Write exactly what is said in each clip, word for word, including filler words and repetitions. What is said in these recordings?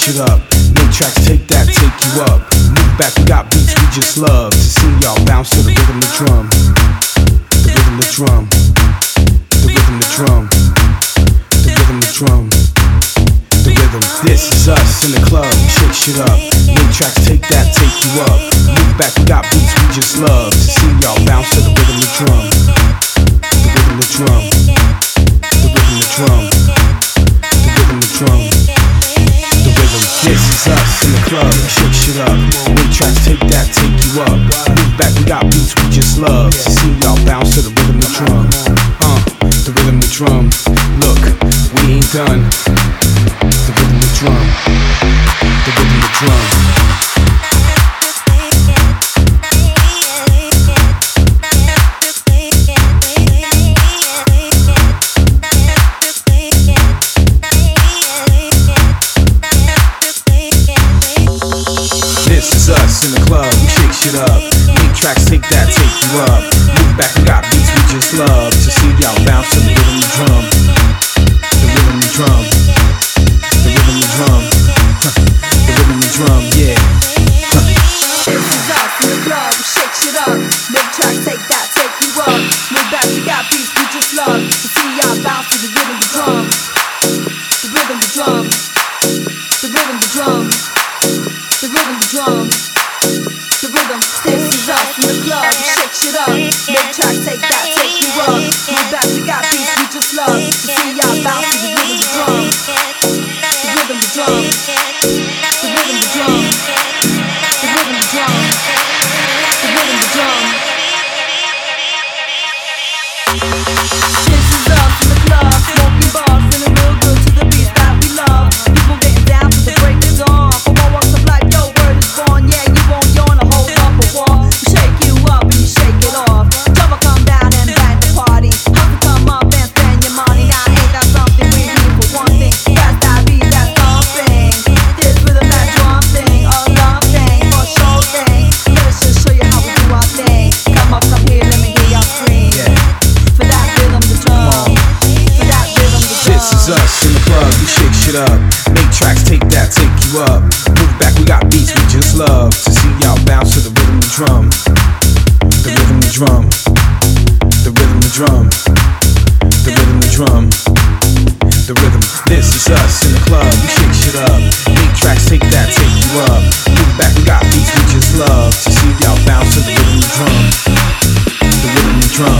shit up. Make tracks, take that, take you up. Move back, we got beats we just love. To see y'all bounce to the rhythm of drum. The rhythm of drum. The rhythm of drum. The rhythm of drum. The rhythm. This is us in the club. Shake shit up. Make tracks, take that, take you up. Move back, we got beats we just love. To see y'all bounce to the rhythm of drum. The rhythm of drum. The rhythm of drum. The rhythm of drum. The rhythm. This is us in the club. Shake shit up. Make tracks, take that, take you up. Move back, we got beats we just love. To see y'all bounce to the rhythm of drum. Uh, the rhythm of drum. Look, we ain't done. The rhythm of drum. The rhythm of drum. This is us in the club, we shake shit up. Make tracks, take that, take you up. Move back, we got beats we just love. To see y'all bounce to the rhythm of drum. The rhythm of drum. The rhythm of drum. Huh. The rhythm of drum, yeah. Huh. This is us in the club, we shake shit up. Make tracks, take that, take you up. Move back, we got beats we just love. To see y'all bounce to the rhythm of drum. The rhythm of drum. The rhythm of drum. The rhythm of drum. The rhythm. This is us in the club, we shake shit up. Make tracks, take that, take you up. Move back, we got beats we just love. To see y'all bounce to the rhythm of drum. The rhythm of drum. The rhythm of drum. The rhythm of drum. The rhythm of drum. This is us in the club, smoking bars, feeling real good to the beats that we love. People getting down to the break of dawn. From all walks of life, your word is born. Yeah, you won't yawn or hold up a wall. We shake you up and you shake it off. Drummer come down and bang the party. Hustle come up and spend your money. Now ain't that something we need for one thing? That's that beat, that's something. This rhythm, that drum thing, a love thing, for show thing. Let us just show you how we do our thing. Come up, come here, let me hear y'all scream. Yeah. For that rhythm, the drum. For that rhythm, the drum. This is us in the club, we shake shit up. Make tracks, take that, take you up. Move back, we got beats we just love. To see y'all bounce to the rhythm of drum. The rhythm of drum. The rhythm of drum. The rhythm of drum. The rhythm. This is us in the club, we shake shit up. Make tracks, take that, take you up. Move back, we got beats we just love. To see y'all bounce to the rhythm of drum. The rhythm of drum.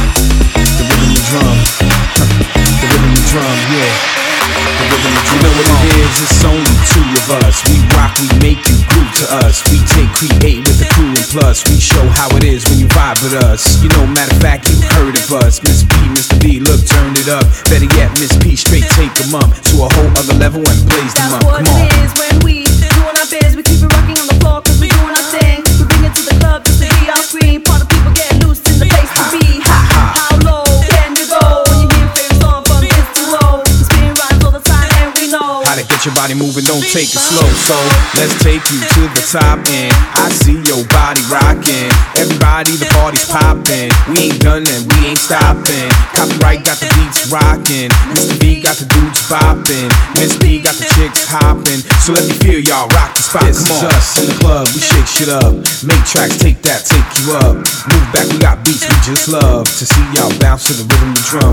The rhythm of drum. Huh. The rhythm of drum, yeah. The rhythm of drum. You know what it is? It's only two of us. We rock, we make you groove to us. We take, create with the crew and plus. We show how it is when you vibe with us. You know, matter of fact, you heard of us. Miss B, Mister B, look, turn it up. Better yet, Miss P, straight take them up to a whole other level and blaze them up. That's what Come on. it is when we doing our biz. We keep it rocking on the floor cause we doing our thing. We bring it to the club just to beat our scream. Part of people getting loose in the place to be. Ha, ha. How low can you go when you hear your favorite song from this to low? We spin rhymes all the time and we know How to get your body moving, don't take it slow. So let's take you to the top and I see your body rocking. Everybody, the party's popping. We ain't done and we ain't stopping. Copyright got the beats rocking. Mister B got the dudes bopping. Miss P got the chicks hopping. So let me feel y'all rock the spot. This Come on. Is us in the club, we shake shit up. Make tracks, take that, take you up. Move back, we got beats we just love. To see y'all bounce to the rhythm of drum.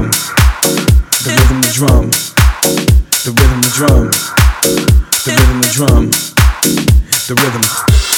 The rhythm of drum. The rhythm of drum. The rhythm of drum. The rhythm.